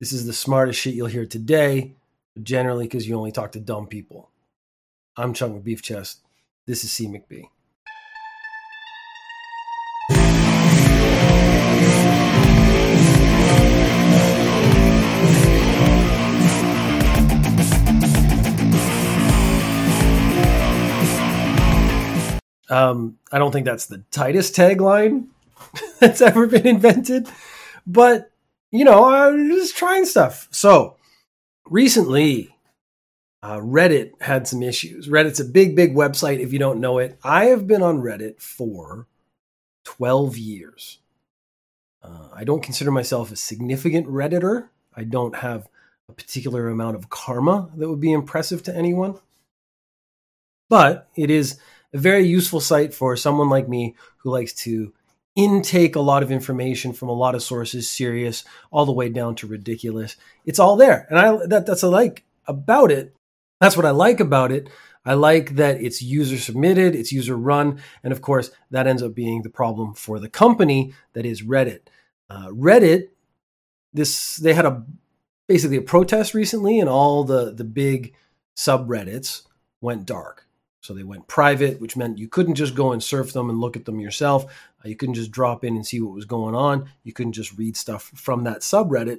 This is the smartest shit you'll hear today, generally because you only talk to dumb people. I'm Chunk with Beef Chest. This is C. McBee. I don't think that's the tightest tagline that's ever been invented, but I'm just trying stuff. So recently, Reddit had some issues. Reddit's a big website. If you don't know it, I have been on Reddit for 12 years. I don't consider myself a significant Redditor. I don't have a particular amount of karma that would be impressive to anyone, but it is a very useful site for someone like me who likes to intake a lot of information from a lot of sources, serious, all the way down to ridiculous. It's all there. And that's what I like about it. That's what I like about it. I like that it's user submitted, it's user run. And of course, that ends up being the problem for the company that is Reddit. Reddit, they had basically a protest recently, and all the big subreddits went dark. So they went private, which meant you couldn't just go and surf them and look at them yourself. You couldn't just drop in and see what was going on. You couldn't just read stuff from that subreddit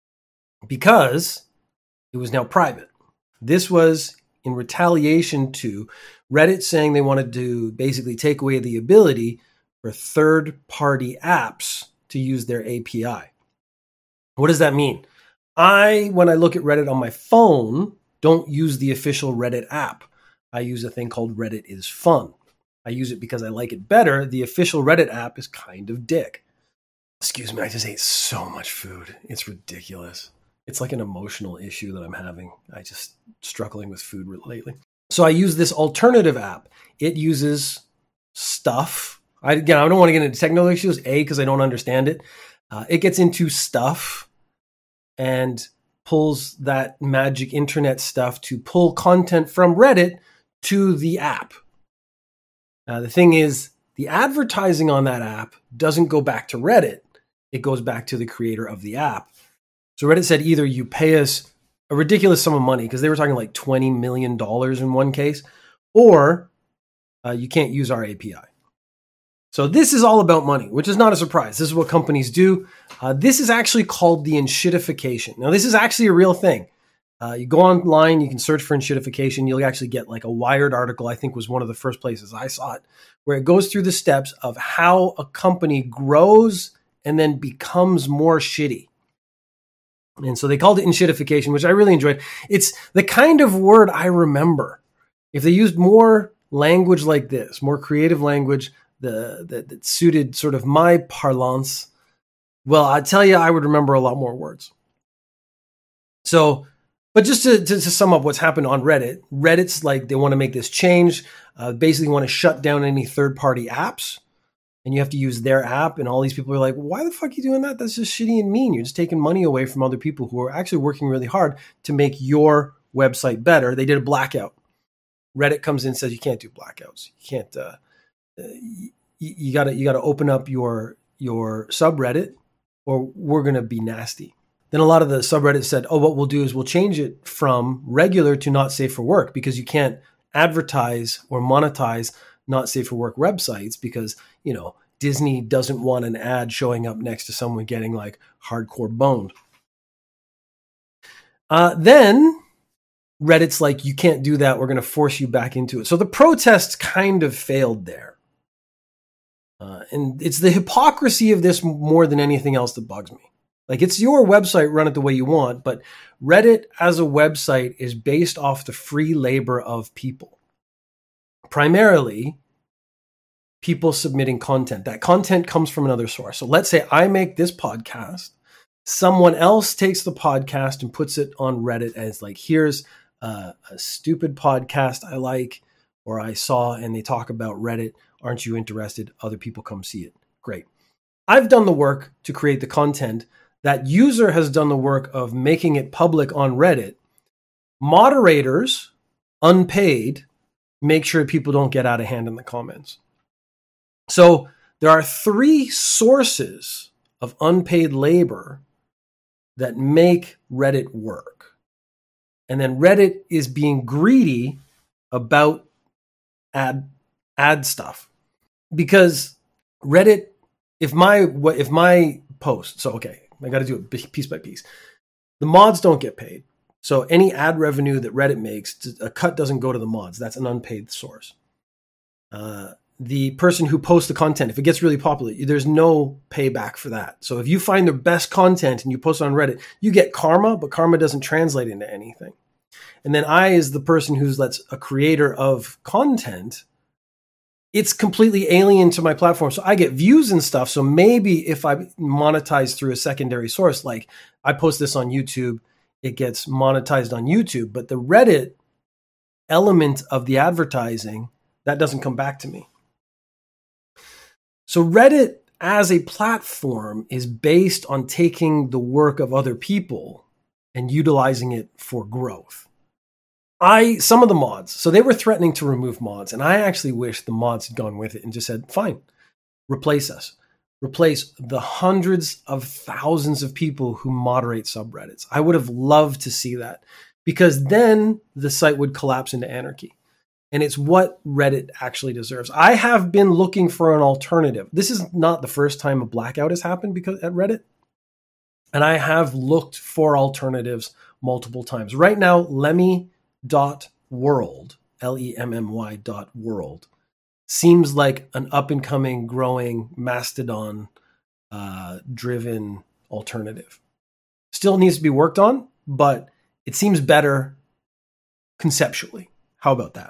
because it was now private. This was in retaliation to Reddit saying they wanted to basically take away the ability for third-party apps to use their API. What does that mean? When I look at Reddit on my phone, don't use the official Reddit app. I use a thing called Reddit is Fun. I use it because I like it better. The official Reddit app is kind of dick. Excuse me, I just ate so much food. It's ridiculous. It's like an emotional issue that I'm having. I just struggling with food lately. So I use this alternative app. It uses stuff. I don't want to get into technical issues, because I don't understand it. It gets into stuff and pulls that magic internet stuff to pull content from Reddit to the app. The thing is, the advertising on that app doesn't go back to Reddit. It goes back to the creator of the app. So Reddit said either you pay us a ridiculous sum of money, because they were talking like $20 million in one case, or you can't use our API. So this is all about money, which is not a surprise. This is what companies do. This is actually called the enshittification. Now, this is actually a real thing. You go online, you can search for enshittification. You'll actually get like a Wired article, I think was one of the first places I saw it, where it goes through the steps of how a company grows and then becomes more shitty. And so they called it enshittification, which I really enjoyed. It's the kind of word I remember. If they used more language like this, more creative language that suited sort of my parlance, well, I tell you, I would remember a lot more words. So, but just to sum up what's happened on Reddit, Reddit's like, they want to make this change, basically want to shut down any third-party apps, and you have to use their app, and all these people are like, why the fuck are you doing that? That's just shitty and mean. You're just taking money away from other people who are actually working really hard to make your website better. They did a blackout. Reddit comes in and says, you can't do blackouts. You can't, you gotta open up your subreddit, or we're going to be nasty. Then a lot of the subreddits said, oh, what we'll do is we'll change it from regular to not safe for work, because you can't advertise or monetize not safe for work websites, because, Disney doesn't want an ad showing up next to someone getting like hardcore boned. Then Reddit's like, you can't do that. We're going to force you back into it. So the protests kind of failed there. And it's the hypocrisy of this more than anything else that bugs me. Like, it's your website, run it the way you want, but Reddit as a website is based off the free labor of people. Primarily, people submitting content. That content comes from another source. So let's say I make this podcast. Someone else takes the podcast and puts it on Reddit as like, here's a stupid podcast I like, or I saw, and they talk about Reddit. Aren't you interested? Other people come see it. Great. I've done the work to create the content. That user has done the work of making it public on Reddit. Moderators, unpaid, make sure people don't get out of hand in the comments. So there are three sources of unpaid labor that make Reddit work. And then Reddit is being greedy about ad stuff. Because Reddit, if my post, so okay, I got to do it piece by piece. The mods don't get paid. So any ad revenue that Reddit makes, a cut doesn't go to the mods. That's an unpaid source. The person who posts the content, if it gets really popular, there's no payback for that. So if you find the best content and you post it on Reddit, you get karma, but karma doesn't translate into anything. And then I, as the person who's a creator of content, it's completely alien to my platform. So I get views and stuff. So maybe if I monetize through a secondary source, like I post this on YouTube, it gets monetized on YouTube. But the Reddit element of the advertising, that doesn't come back to me. So Reddit as a platform is based on taking the work of other people and utilizing it for growth. Some of the mods, so they were threatening to remove mods, and I actually wish the mods had gone with it and just said, fine, replace us. Replace the hundreds of thousands of people who moderate subreddits. I would have loved to see that, because then the site would collapse into anarchy. And it's what Reddit actually deserves. I have been looking for an alternative. This is not the first time a blackout has happened at Reddit. And I have looked for alternatives multiple times. Right now, Lemmy.world, Lemmy.world, seems like an up-and-coming, growing, Mastodon-driven alternative. Still needs to be worked on, but it seems better conceptually. How about that?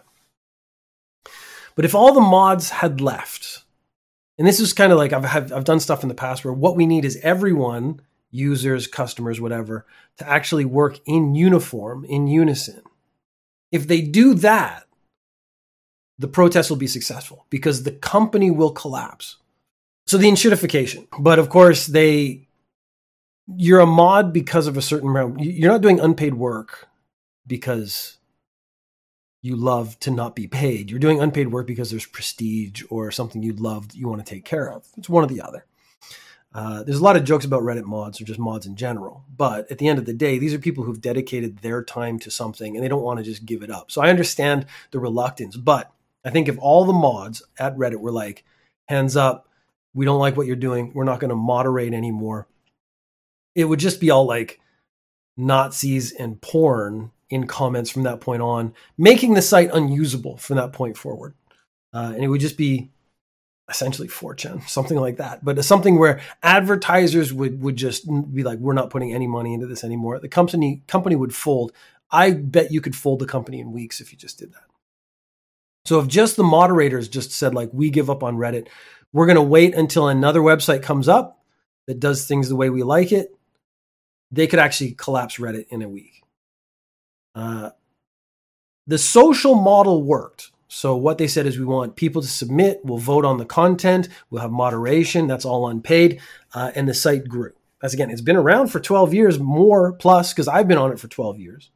But if all the mods had left, and this is kind of like I've done stuff in the past where what we need is everyone, users, customers, whatever, to actually work in uniform, in unison. If they do that, the protest will be successful because the company will collapse. So the enshittification. But of course, you're a mod because of a certain amount. You're not doing unpaid work because you love to not be paid. You're doing unpaid work because there's prestige or something you love that you want to take care of. It's one or the other. There's a lot of jokes about Reddit mods or just mods in general. But at the end of the day, these are people who've dedicated their time to something and they don't want to just give it up. So I understand the reluctance. But I think if all the mods at Reddit were like, hands up, we don't like what you're doing, we're not going to moderate anymore, it would just be all like Nazis and porn in comments from that point on, making the site unusable from that point forward. And it would just be essentially 4chan, something like that. But it's something where advertisers would just be like, we're not putting any money into this anymore. The company would fold. I bet you could fold the company in weeks if you just did that. So if just the moderators just said, like, we give up on Reddit, we're going to wait until another website comes up that does things the way we like it, they could actually collapse Reddit in a week. The social model worked. So what they said is we want people to submit, we'll vote on the content, we'll have moderation, that's all unpaid, and the site grew. As again, it's been around for 12 years, more plus, because I've been on it for 12 years.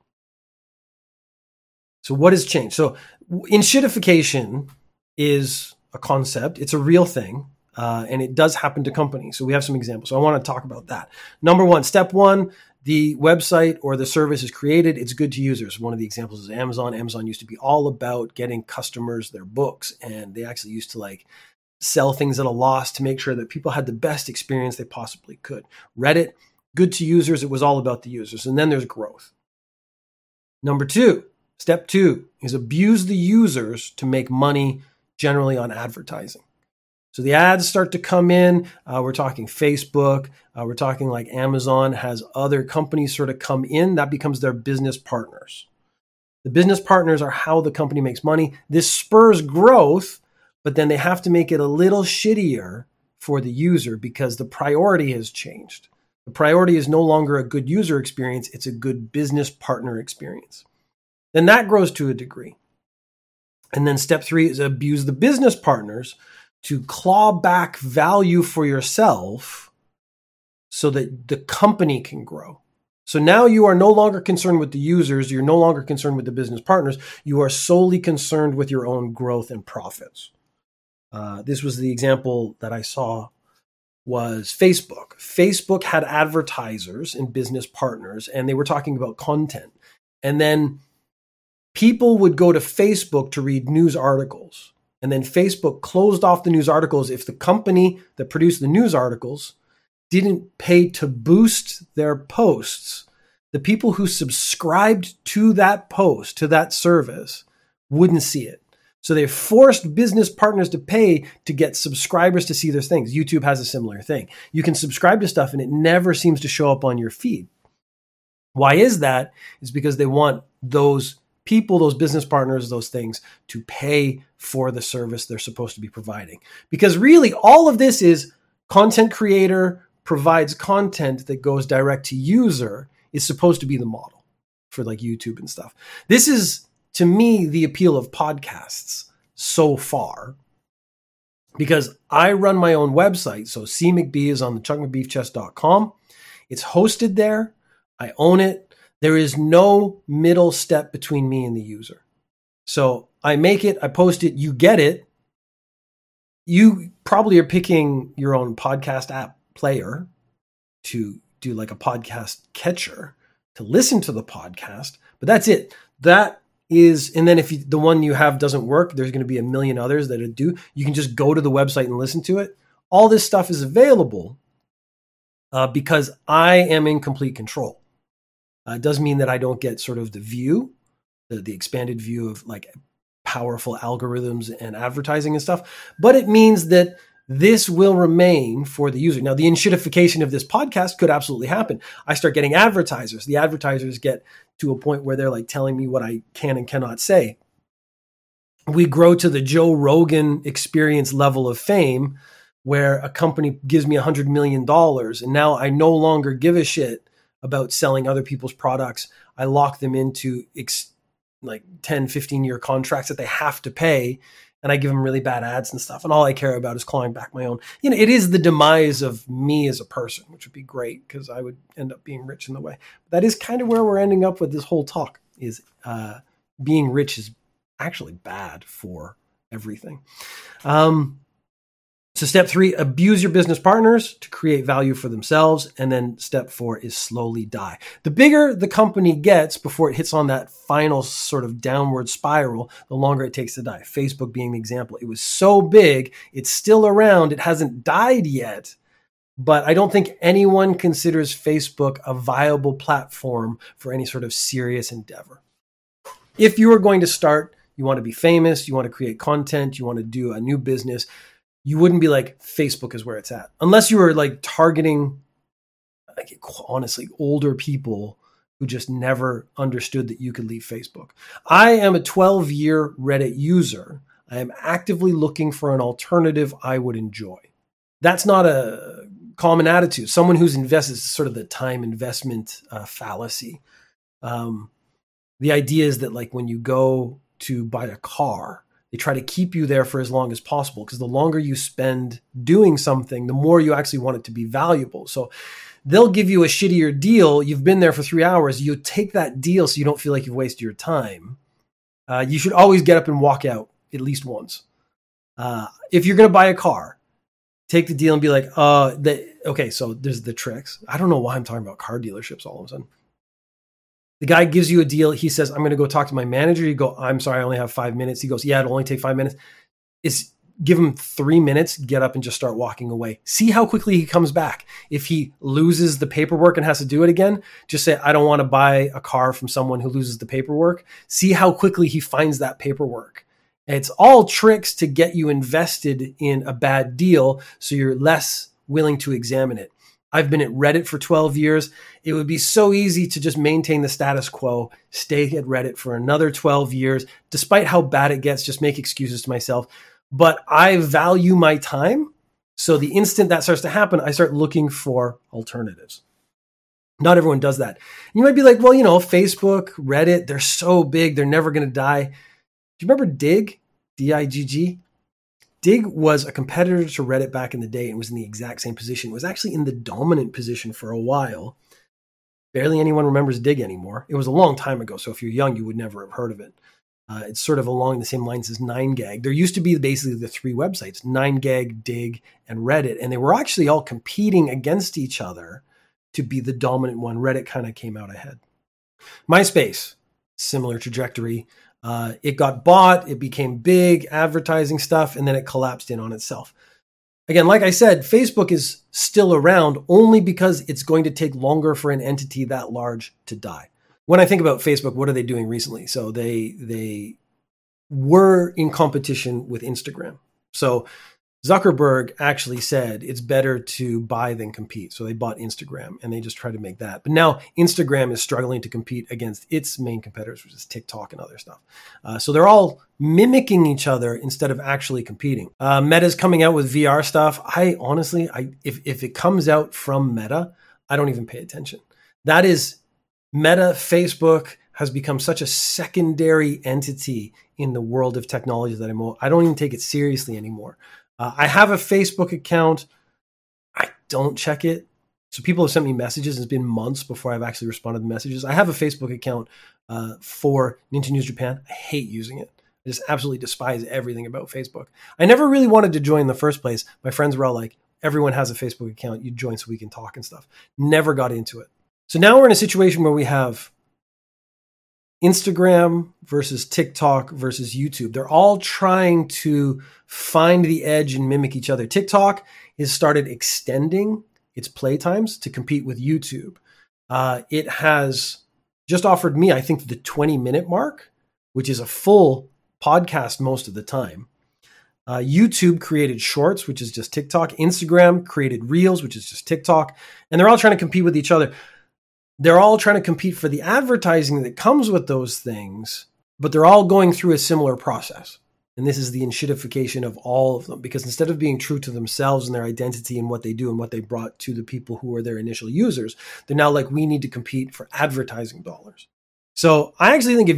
So what has changed? So enshittification is a concept. It's a real thing, and it does happen to companies. So we have some examples. So I want to talk about that. Number one, step one, the website or the service is created. It's good to users. One of the examples is Amazon. Amazon used to be all about getting customers their books, and they actually used to like sell things at a loss to make sure that people had the best experience they possibly could. Reddit, good to users. It was all about the users. And then there's growth. Number two, step two is abuse the users to make money generally on advertising. So the ads start to come in. We're talking Facebook. We're talking like Amazon has other companies sort of come in. That becomes their business partners. The business partners are how the company makes money. This spurs growth, but then they have to make it a little shittier for the user because the priority has changed. The priority is no longer a good user experience. It's a good business partner experience. Then that grows to a degree. And then step three is abuse the business partners to claw back value for yourself so that the company can grow. So now you are no longer concerned with the users. You're no longer concerned with the business partners. You are solely concerned with your own growth and profits. This was the example that I saw was Facebook. Facebook had advertisers and business partners, and they were talking about content. And then people would go to Facebook to read news articles. And then Facebook closed off the news articles if the company that produced the news articles didn't pay to boost their posts. The people who subscribed to that post, to that service, wouldn't see it. So they forced business partners to pay to get subscribers to see their things. YouTube has a similar thing. You can subscribe to stuff and it never seems to show up on your feed. Why is that? It's because they want those people, those business partners, those things to pay for the service they're supposed to be providing. Because really all of this is content creator provides content that goes direct to user is supposed to be the model for like YouTube and stuff. This is, to me, the appeal of podcasts so far, because I run my own website. So C McBee is on the chuckmcbeefchest.com. It's hosted there. I own it. There is no middle step between me and the user. So I make it, I post it, you get it. You probably are picking your own podcast app player to do like a podcast catcher to listen to the podcast, but that's it. That is, and then if the one you have doesn't work, there's going to be a million others that do. You can just go to the website and listen to it. All this stuff is available because I am in complete control. It does mean that I don't get sort of the view, the expanded view of like powerful algorithms and advertising and stuff, but it means that this will remain for the user. Now, the enshittification of this podcast could absolutely happen. I start getting advertisers. The advertisers get to a point where they're like telling me what I can and cannot say. We grow to the Joe Rogan experience level of fame where a company gives me $100 million and now I no longer give a shit about selling other people's products. I lock them into like 10, 15-year contracts that they have to pay. And I give them really bad ads and stuff. And all I care about is clawing back my own. You know, it is the demise of me as a person, which would be great because I would end up being rich in the way. But that is kind of where we're ending up with this whole talk is being rich is actually bad for everything. So step 3, abuse your business partners to create value for themselves. And then step 4 is slowly die. The bigger the company gets before it hits on that final sort of downward spiral, the longer it takes to die. Facebook being the example. It was so big, it's still around. It hasn't died yet. But I don't think anyone considers Facebook a viable platform for any sort of serious endeavor. If you are going to start, you want to be famous, you want to create content, you want to do a new business, you wouldn't be like, Facebook is where it's at. Unless you were like targeting, like, honestly, older people who just never understood that you could leave Facebook. I am a 12-year Reddit user. I am actively looking for an alternative I would enjoy. That's not a common attitude. Someone who's invested, sort of the time investment fallacy. The idea is that like when you go to buy a car, they try to keep you there for as long as possible because the longer you spend doing something, the more you actually want it to be valuable. So they'll give you a shittier deal. You've been there for 3 hours. You take that deal so you don't feel like you've wasted your time. You should always get up and walk out at least once. If you're going to buy a car, take the deal and be like, okay, so there's the tricks. I don't know why I'm talking about car dealerships all of a sudden. The guy gives you a deal. He says, I'm going to go talk to my manager. You go, I'm sorry, I only have 5 minutes. He goes, yeah, it'll only take 5 minutes. Give him 3 minutes, get up and just start walking away. See how quickly he comes back. If he loses the paperwork and has to do it again, just say, I don't want to buy a car from someone who loses the paperwork. See how quickly he finds that paperwork. It's all tricks to get you invested in a bad deal so you're less willing to examine it. I've been at Reddit for 12 years. It would be so easy to just maintain the status quo, stay at Reddit for another 12 years, despite how bad it gets, just make excuses to myself. But I value my time. So the instant that starts to happen, I start looking for alternatives. Not everyone does that. You might be like, well, Facebook, Reddit, they're so big, they're never going to die. Do you remember Digg? D-I-G-G? Digg was a competitor to Reddit back in the day and was in the exact same position. It was actually in the dominant position for a while. Barely anyone remembers Digg anymore. It was a long time ago, so if you're young, you would never have heard of it. It's sort of along the same lines as 9gag. There used to be basically the three websites, 9gag, Dig, and Reddit, and they were actually all competing against each other to be the dominant one. Reddit kind of came out ahead. MySpace, similar trajectory. It got bought, it became big, advertising stuff, and then it collapsed in on itself. Again, like I said, Facebook is still around only because it's going to take longer for an entity that large to die. When I think about Facebook, what are they doing recently? So they were in competition with Instagram. So Zuckerberg actually said it's better to buy than compete. So they bought Instagram and they just tried to make that. But now Instagram is struggling to compete against its main competitors, which is TikTok and other stuff. So they're all mimicking each other instead of actually competing. Meta's coming out with VR stuff. I honestly, if it comes out from Meta, I don't even pay attention. That is Meta. Facebook has become such a secondary entity in the world of technology that I don't even take it seriously anymore. I have a Facebook account. I don't check it. So people have sent me messages. It's been months before I've actually responded to messages. I have a Facebook account for Ninja News Japan. I hate using it. I just absolutely despise everything about Facebook. I never really wanted to join in the first place. My friends were all like, everyone has a Facebook account. You join so we can talk and stuff. Never got into it. So now we're in a situation where we have Instagram versus TikTok versus YouTube. They're all trying to find the edge and mimic each other. TikTok has started extending its play times to compete with YouTube. It has just offered me, I think, the 20-minute mark, which is a full podcast most of the time. YouTube created Shorts, which is just TikTok. Instagram created Reels, which is just TikTok. And they're all trying to compete with each other. They're all trying to compete for the advertising that comes with those things, but they're all going through a similar process. And this is the enshittification of all of them, because instead of being true to themselves and their identity and what they do and what they brought to the people who were their initial users, they're now like, we need to compete for advertising dollars. So I actually think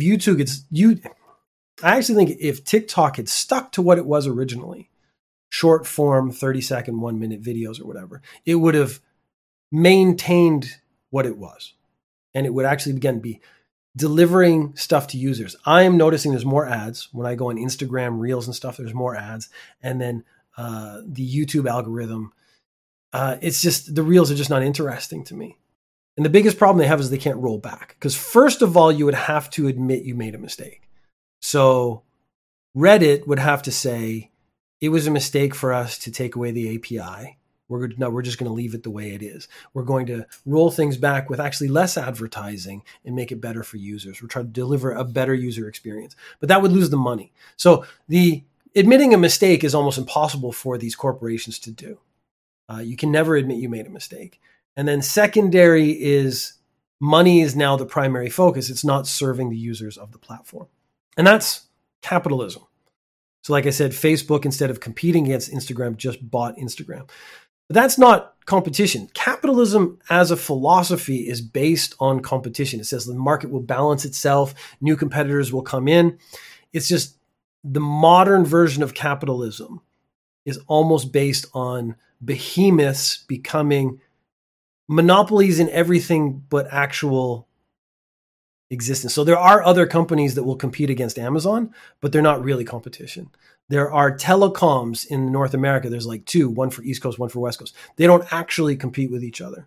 if TikTok had stuck to what it was originally, short form, 30-second, 1-minute videos or whatever, it would have maintained what it was. And it would actually, again, be delivering stuff to users. I am noticing there's more ads. When I go on Instagram, Reels and stuff, there's more ads. And then the YouTube algorithm, it's just, the Reels are just not interesting to me. And the biggest problem they have is they can't roll back. Because first of all, you would have to admit you made a mistake. So Reddit would have to say, it was a mistake for us to take away the API. We're just going to leave it the way it is. We're going to roll things back with actually less advertising and make it better for users. We're trying to deliver a better user experience, but that would lose the money. So the admitting a mistake is almost impossible for these corporations to do. You can never admit you made a mistake. And then secondary is money is now the primary focus. It's not serving the users of the platform. And that's capitalism. So like I said, Facebook, instead of competing against Instagram, just bought Instagram. But that's not competition. Capitalism as a philosophy is based on competition. It says the market will balance itself. New competitors will come in. It's just the modern version of capitalism is almost based on behemoths becoming monopolies in everything but actual existence. So there are other companies that will compete against Amazon, but they're not really competition. There are telecoms in North America. There's like two, one for East Coast, one for West Coast. They don't actually compete with each other.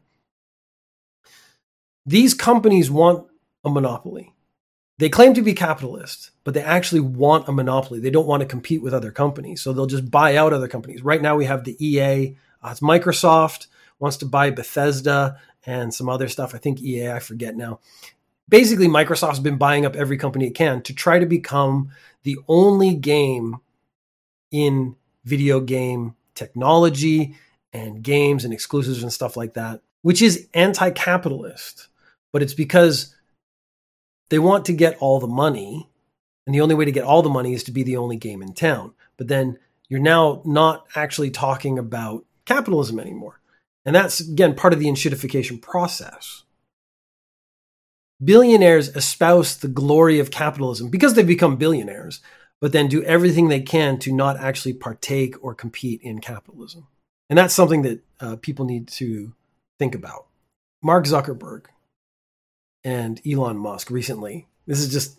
These companies want a monopoly. They claim to be capitalist, but they actually want a monopoly. They don't want to compete with other companies. So they'll just buy out other companies. Right now we have the EA. It's Microsoft wants to buy Bethesda and some other stuff. I think EA, I forget now. Basically, Microsoft's been buying up every company it can to try to become the only game in video game technology and games and exclusives and stuff like that, which is anti-capitalist. But it's because they want to get all the money, and the only way to get all the money is to be the only game in town. But then you're now not actually talking about capitalism anymore. And that's, again, part of the enshittification process. Billionaires espouse the glory of capitalism because they've become billionaires, but then do everything they can to not actually partake or compete in capitalism. And that's something that people need to think about. Mark Zuckerberg and Elon Musk recently, this is just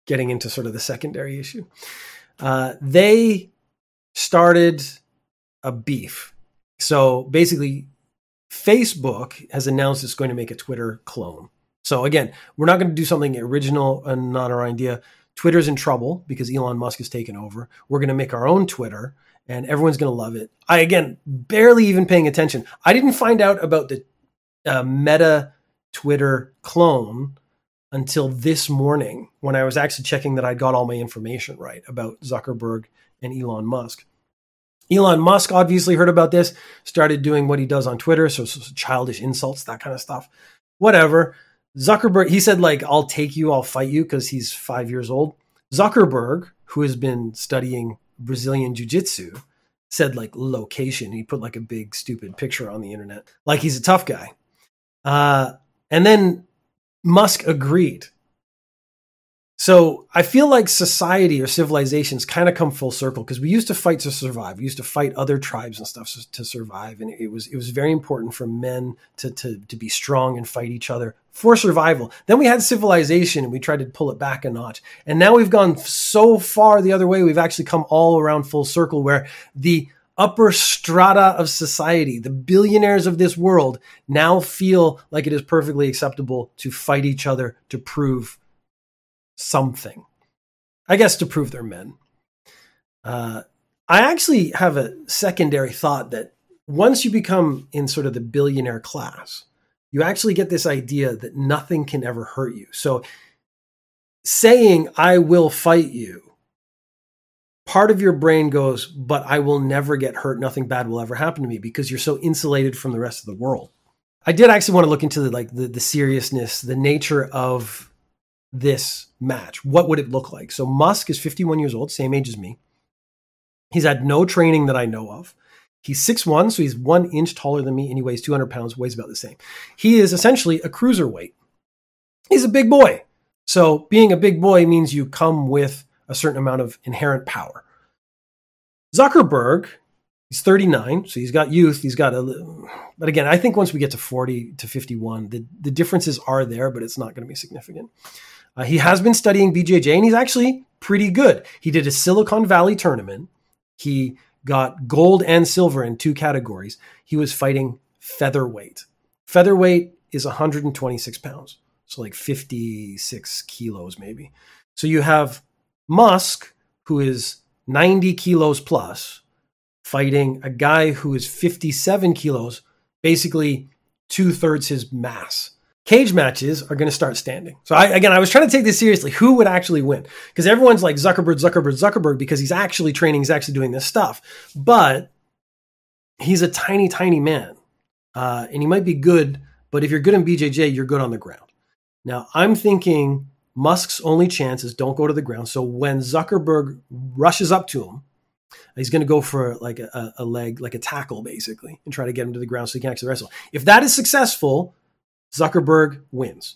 getting into sort of the secondary issue. They started a beef. So basically, Facebook has announced it's going to make a Twitter clone. So again, we're not going to do something original and not our idea. Twitter's in trouble because Elon Musk has taken over. We're going to make our own Twitter and everyone's going to love it. I, again, barely even paying attention. I didn't find out about the Meta Twitter clone until this morning when I was actually checking that I'd got all my information right about Zuckerberg and Elon Musk. Elon Musk obviously heard about this, started doing what he does on Twitter, so childish insults, that kind of stuff. Whatever. Zuckerberg, he said, like, I'll take you, I'll fight you, because he's 5 years old. Zuckerberg, who has been studying Brazilian jiu-jitsu, said, like, location. He put, like, a big, stupid picture on the internet. Like, he's a tough guy. And then Musk agreed. So I feel like society or civilizations kind of come full circle because we used to fight to survive. We used to fight other tribes and stuff to survive. And it was very important for men to be strong and fight each other for survival. Then we had civilization and we tried to pull it back a notch. And now we've gone so far the other way. We've actually come all around full circle where the upper strata of society, the billionaires of this world, now feel like it is perfectly acceptable to fight each other to prove something. I guess to prove they're men. I actually have a secondary thought that once you become in sort of the billionaire class, you actually get this idea that nothing can ever hurt you. So saying, I will fight you, part of your brain goes, but I will never get hurt. Nothing bad will ever happen to me because you're so insulated from the rest of the world. I did actually want to look into the seriousness, the nature of this match. What would it look like? So Musk is 51 years old, same age as me. He's had no training that I know of. He's 6'1", so he's 1 inch taller than me, and he weighs 200 pounds, weighs about the same. He is essentially a cruiserweight. He's a big boy. So being a big boy means you come with a certain amount of inherent power. Zuckerberg, he's 39, so he's got youth. But again, I think once we get to 40 to 51, the differences are there, but it's not going to be significant. He has been studying BJJ, and he's actually pretty good. He did a Silicon Valley tournament. He got gold and silver in 2 categories. He was fighting featherweight. Featherweight is 126 pounds, so like 56 kilos maybe. So you have Musk, who is 90 kilos plus, fighting a guy who is 57 kilos, basically 2/3 his mass. Cage matches are going to start standing. So I was trying to take this seriously. Who would actually win? Because everyone's like Zuckerberg, because he's actually training, he's actually doing this stuff. But he's a tiny, tiny man. And he might be good, but if you're good in BJJ, you're good on the ground. Now, I'm thinking Musk's only chance is don't go to the ground. So when Zuckerberg rushes up to him, he's going to go for like a leg, like a tackle, basically, and try to get him to the ground so he can actually wrestle. If that is successful, Zuckerberg wins.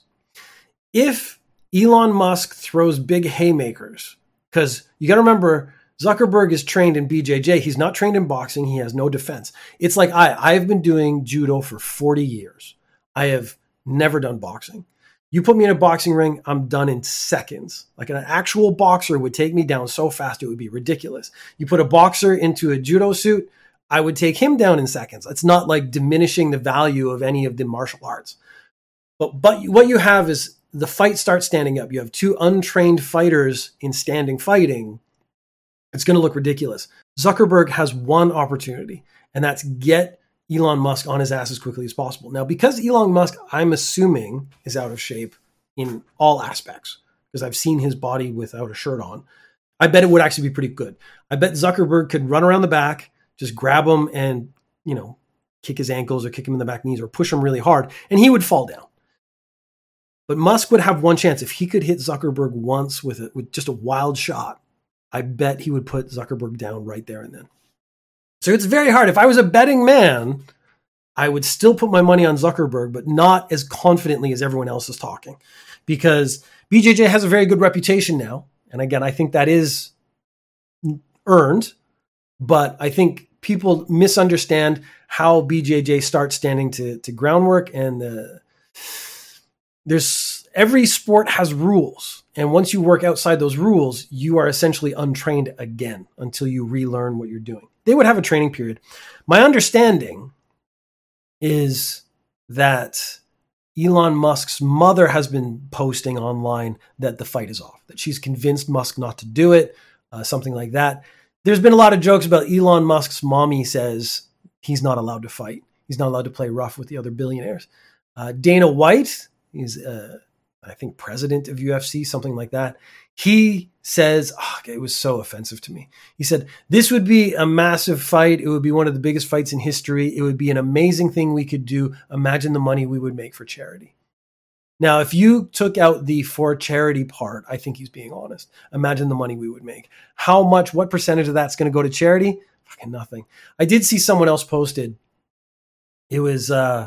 If Elon Musk throws big haymakers, because you got to remember, Zuckerberg is trained in BJJ. He's not trained in boxing. He has no defense. It's like I've been doing judo for 40 years. I have never done boxing. You put me in a boxing ring, I'm done in seconds. Like an actual boxer would take me down so fast, it would be ridiculous. You put a boxer into a judo suit, I would take him down in seconds. It's not like diminishing the value of any of the martial arts. But what you have is the fight starts standing up. You have 2 untrained fighters in standing fighting. It's going to look ridiculous. Zuckerberg has one opportunity, and that's get Elon Musk on his ass as quickly as possible. Now, because Elon Musk, I'm assuming, is out of shape in all aspects, because I've seen his body without a shirt on, I bet it would actually be pretty good. I bet Zuckerberg could run around the back, just grab him and, kick his ankles or kick him in the back knees or push him really hard, and he would fall down. But Musk would have one chance. If he could hit Zuckerberg once with just a wild shot, I bet he would put Zuckerberg down right there and then. So it's very hard. If I was a betting man, I would still put my money on Zuckerberg, but not as confidently as everyone else is talking. Because BJJ has a very good reputation now. And again, I think that is earned. But I think people misunderstand how BJJ starts standing to groundwork, and there's every sport has rules. And once you work outside those rules, you are essentially untrained again until you relearn what you're doing. They would have a training period. My understanding is that Elon Musk's mother has been posting online that the fight is off, that she's convinced Musk not to do it, something like that. There's been a lot of jokes about Elon Musk's mommy says he's not allowed to fight. He's not allowed to play rough with the other billionaires. Dana White is, I think, president of UFC, something like that. He says, it was so offensive to me. He said, this would be a massive fight. It would be one of the biggest fights in history. It would be an amazing thing we could do. Imagine the money we would make for charity. Now, if you took out the for charity part, I think he's being honest. Imagine the money we would make. How much, what percentage of that's going to go to charity? Fucking nothing. I did see someone else posted. It was,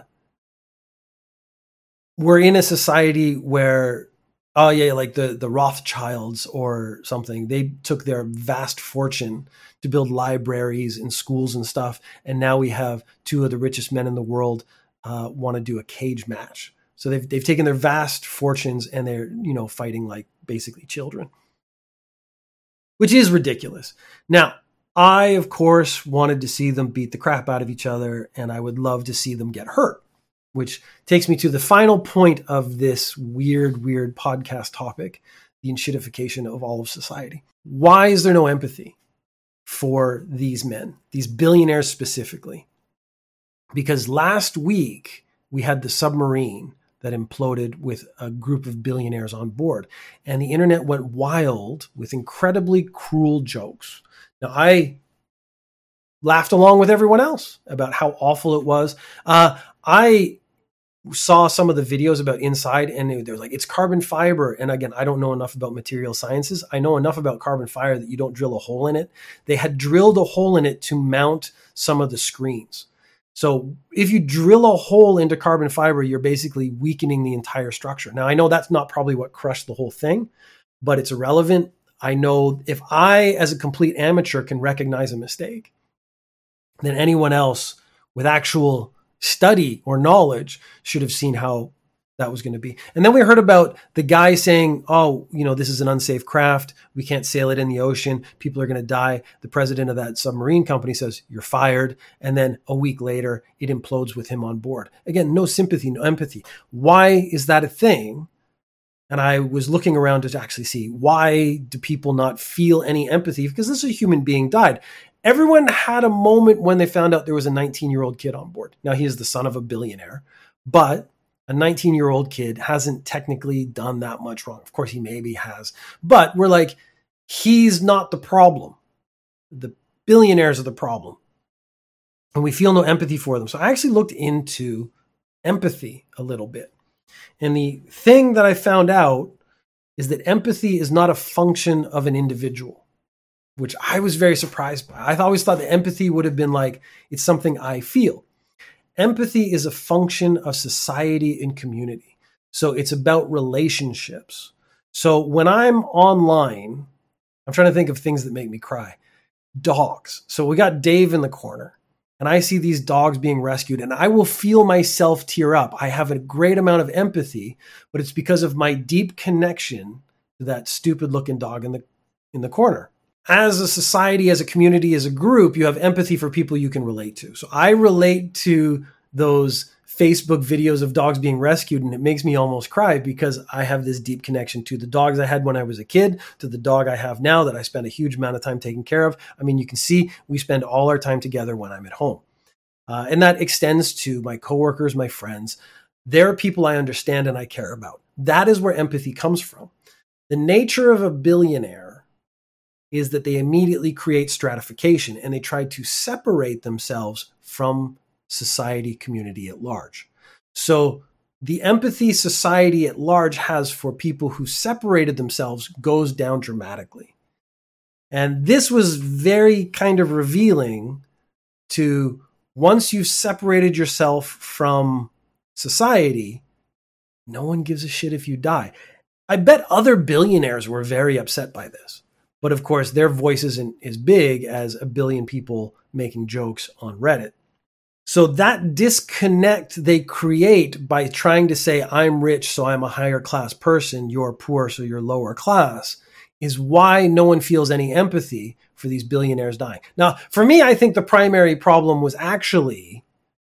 we're in a society where, like the Rothschilds or something, they took their vast fortune to build libraries and schools and stuff. And now we have two of the richest men in the world want to do a cage match. So they've taken their vast fortunes and they're, fighting like basically children, which is ridiculous. Now, I, of course, wanted to see them beat the crap out of each other, and I would love to see them get hurt, which takes me to the final point of this weird podcast topic, the enshittification of all of society. Why is there no empathy for these men, these billionaires specifically? Because last week we had the submarine that imploded with a group of billionaires on board, and the internet went wild with incredibly cruel jokes. Now, I laughed along with everyone else about how awful it was. I saw some of the videos about inside, and they're like, it's carbon fiber. And again, I don't know enough about material sciences. I know enough about carbon fiber that you don't drill a hole in it. They had drilled a hole in it to mount some of the screens. So if you drill a hole into carbon fiber, you're basically weakening the entire structure. Now, I know that's not probably what crushed the whole thing, but it's irrelevant. I know if I, as a complete amateur, can recognize a mistake, then anyone else with actual study or knowledge should have seen how that was going to be. And then we heard about the guy saying, this is an unsafe craft. We can't sail it in the ocean. People are going to die. The president of that submarine company says, you're fired. And then a week later, it implodes with him on board. Again, no sympathy, no empathy. Why is that a thing? And I was looking around to actually see, why do people not feel any empathy? Because this is a human being died. Everyone had a moment when they found out there was a 19-year-old kid on board. Now, he is the son of a billionaire, but a 19-year-old kid hasn't technically done that much wrong. Of course, he maybe has. But we're like, he's not the problem. The billionaires are the problem. And we feel no empathy for them. So I actually looked into empathy a little bit. And the thing that I found out is that empathy is not a function of an individual, which I was very surprised by. I always thought that empathy would have been like, it's something I feel. Empathy is a function of society and community. So it's about relationships. So when I'm online, I'm trying to think of things that make me cry. Dogs. So we got Dave in the corner, and I see these dogs being rescued, and I will feel myself tear up. I have a great amount of empathy, but it's because of my deep connection to that stupid looking dog in the corner. As a society, as a community, as a group, you have empathy for people you can relate to. So I relate to those Facebook videos of dogs being rescued, and it makes me almost cry because I have this deep connection to the dogs I had when I was a kid, to the dog I have now that I spend a huge amount of time taking care of. I mean, you can see we spend all our time together when I'm at home. And that extends to my coworkers, my friends. They're people I understand and I care about. That is where empathy comes from. The nature of a billionaire is that they immediately create stratification and they try to separate themselves from society, community at large. So the empathy society at large has for people who separated themselves goes down dramatically. And this was very kind of revealing to once you've separated yourself from society, no one gives a shit if you die. I bet other billionaires were very upset by this. But of course, their voice isn't as big as a billion people making jokes on Reddit. So that disconnect they create by trying to say, I'm rich, so I'm a higher class person, you're poor, so you're lower class, is why no one feels any empathy for these billionaires dying. Now, for me, I think the primary problem was actually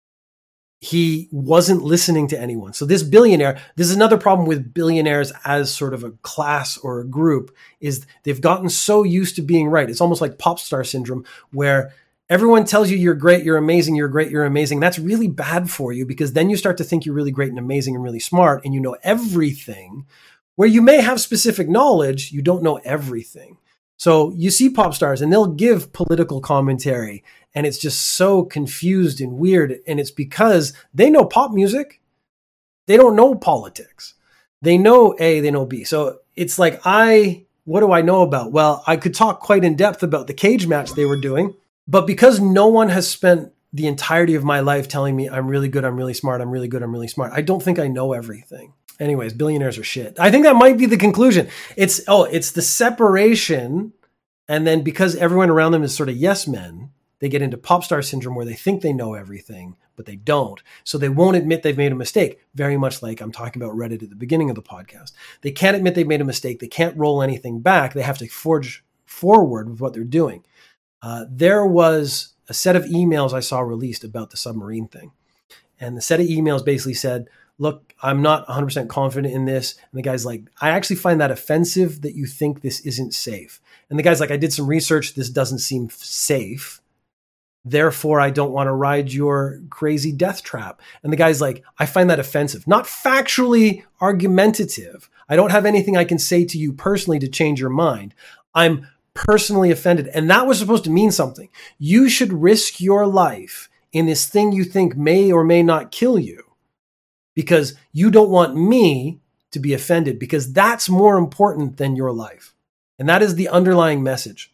he wasn't listening to anyone. So this billionaire, this is another problem with billionaires as sort of a class or a group, is they've gotten so used to being right. It's almost like pop star syndrome, where everyone tells you you're great, you're amazing, you're great, you're amazing. That's really bad for you, because then you start to think you're really great and amazing and really smart and you know everything. Where you may have specific knowledge, you don't know everything. So you see pop stars and they'll give political commentary and it's just so confused and weird. And it's because they know pop music. They don't know politics. They know A, they know B. So it's like, what do I know about? Well, I could talk quite in depth about the cage match they were doing, but because no one has spent the entirety of my life telling me I'm really good, I'm really smart, I'm really good, I'm really smart, I don't think I know everything. Anyways, billionaires are shit. I think that might be the conclusion. It's the separation. And then because everyone around them is sort of yes men, they get into pop star syndrome where they think they know everything, but they don't. So they won't admit they've made a mistake. Very much like I'm talking about Reddit at the beginning of the podcast. They can't admit they've made a mistake. They can't roll anything back. They have to forge forward with what they're doing. There was a set of emails I saw released about the submarine thing. And the set of emails basically said, look, I'm not 100% confident in this. And the guy's like, I actually find that offensive that you think this isn't safe. And the guy's like, I did some research. This doesn't seem safe. Therefore, I don't want to ride your crazy death trap. And the guy's like, I find that offensive, not factually argumentative. I don't have anything I can say to you personally to change your mind. I'm personally offended. And that was supposed to mean something. You should risk your life in this thing you think may or may not kill you, because you don't want me to be offended, because that's more important than your life. And that is the underlying message.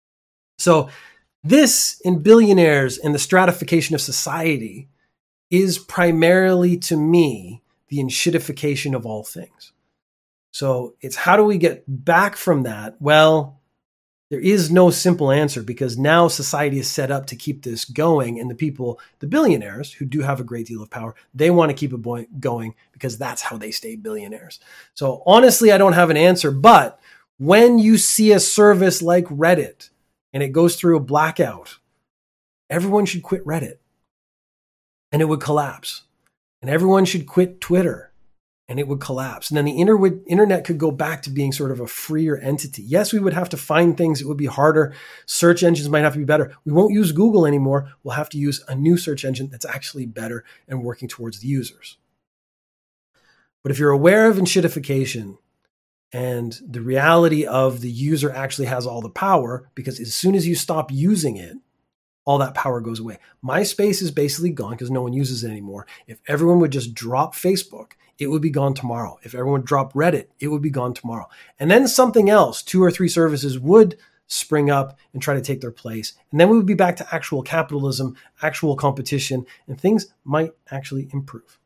So this, in billionaires and the stratification of society, is primarily, to me, the enshittification of all things. So it's how do we get back from that? Well, there is no simple answer, because now society is set up to keep this going. And the people, the billionaires who do have a great deal of power, they want to keep it going because that's how they stay billionaires. So honestly, I don't have an answer. But when you see a service like Reddit and it goes through a blackout, everyone should quit Reddit and it would collapse. And everyone should quit Twitter and it would collapse. And then the internet could go back to being sort of a freer entity. Yes, we would have to find things. It would be harder. Search engines might have to be better. We won't use Google anymore. We'll have to use a new search engine that's actually better and working towards the users. But if you're aware of enshittification and the reality of the user actually has all the power, because as soon as you stop using it, all that power goes away. MySpace is basically gone because no one uses it anymore. If everyone would just drop Facebook, it would be gone tomorrow. If everyone dropped Reddit, it would be gone tomorrow. And then something else, 2 or 3 services would spring up and try to take their place. And then we would be back to actual capitalism, actual competition, and things might actually improve.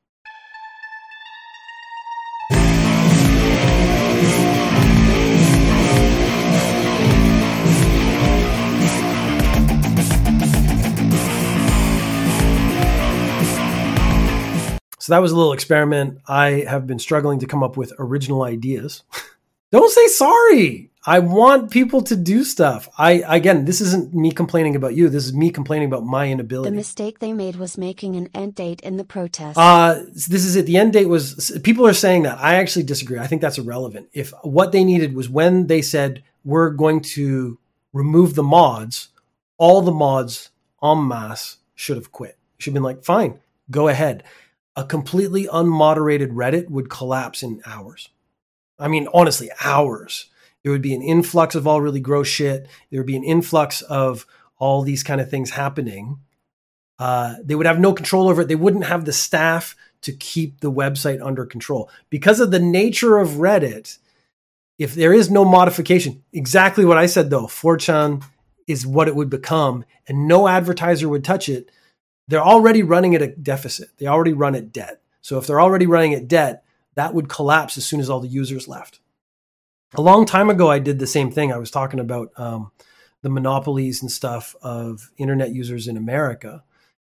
So that was a little experiment. I have been struggling to come up with original ideas. Don't say sorry. I want people to do stuff. Again, this isn't me complaining about you. This is me complaining about my inability. The mistake they made was making an end date in the protest. This is it. The end date was, people are saying that. I actually disagree. I think that's irrelevant. If what they needed was when they said, we're going to remove the mods, all the mods en masse should have quit. Should have been like, fine, go ahead. A completely unmoderated Reddit would collapse in hours. I mean, honestly, hours. There would be an influx of all really gross shit. There would be an influx of all these kind of things happening. They would have no control over it. They wouldn't have the staff to keep the website under control. Because of the nature of Reddit, if there is no modification, exactly what I said though, 4chan is what it would become, and no advertiser would touch it. They're already running at a deficit. They already run at debt. So if they're already running at debt, that would collapse as soon as all the users left. A long time ago, I did the same thing. I was talking about the monopolies and stuff of internet users in America.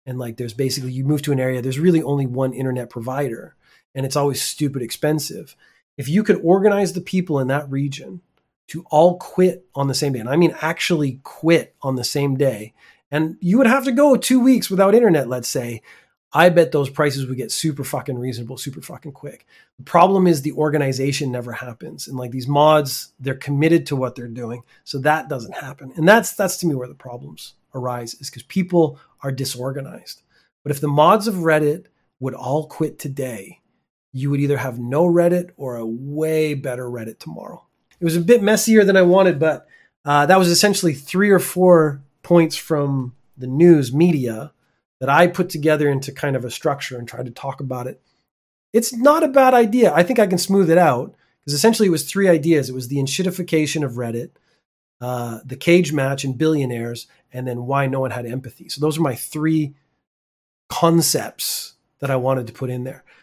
And like, there's basically, you move to an area, there's really only one internet provider, and it's always stupid expensive. If you could organize the people in that region to all quit on the same day, and I mean actually quit on the same day, and you would have to go 2 weeks without internet, let's say, I bet those prices would get super fucking reasonable, super fucking quick. The problem is the organization never happens. And like these mods, they're committed to what they're doing. So that doesn't happen. And that's to me where the problems arise, is because people are disorganized. But if the mods of Reddit would all quit today, you would either have no Reddit or a way better Reddit tomorrow. It was a bit messier than I wanted, but that was essentially 3 or 4 points from the news media that I put together into kind of a structure and tried to talk about it. It's not a bad idea. I think I can smooth it out, because essentially it was 3 ideas. It was the enshittification of Reddit, the cage match and billionaires, and then why no one had empathy. So those are my 3 concepts that I wanted to put in there.